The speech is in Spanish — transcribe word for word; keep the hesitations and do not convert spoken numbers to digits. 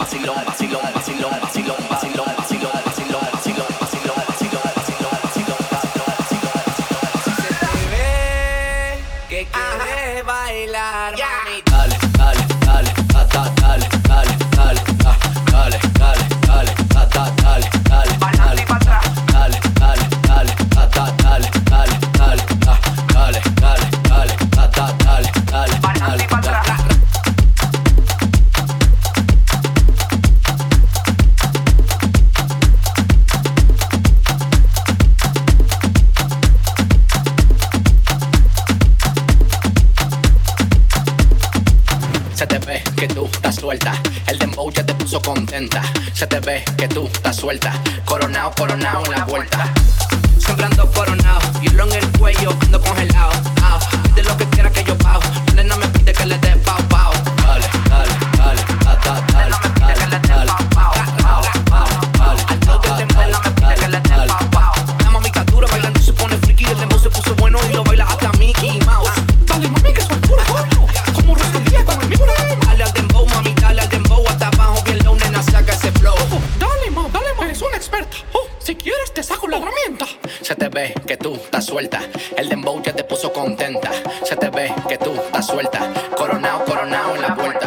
vacilón, vacilón, vacilón, vacilón, vacilón, vacilón, vacilón, vacilón, vacilón, vacilón, vacilón, vacilón, vacilón, vacilón. Si se te ve que quieres bailar, mami, dale, dale, dale, ta, ta, dale, dale, dale, ah, dale, dale, dale, ta, ta, dale, dale, dale, dale, dale, dale, ta, ta, dale, dale, dale, ah, dale, dale, dale, ta, ta, dale, dale, dale, dale. Se te ve que tú estás suelta, el dembow ya te puso contenta. Se te ve que tú estás suelta, coronao, coronao en la vuelta. Siempre ando coronao, hielo en el cuello, ando congelado. Ah, pide lo que quiera que yo pago, la nena me pide que le dé pao, pao. Dale, dale, dale, ta, ta, dale, dale, dale, pao, pao, pao, dale. Al todo el dembow la me pide que le dé pao, pao. La mamita dura bailando se pone friki, el dembow se puso bueno y lo baila hasta Mickey Mouse. Dale mami que soy puro bueno, como Rosalía con el mismo. Dale al dembow, mami, dale al dembow, hasta abajo bien low, nena, saca ese flow. Oh, dale, ma, dale, ma, eres una experta. Oh, si quieres te saco la herramienta. Se te ve que tú estás suelta, el dembow ya te puso contenta. Se te ve que tú estás suelta, coronao, coronao en la vuelta.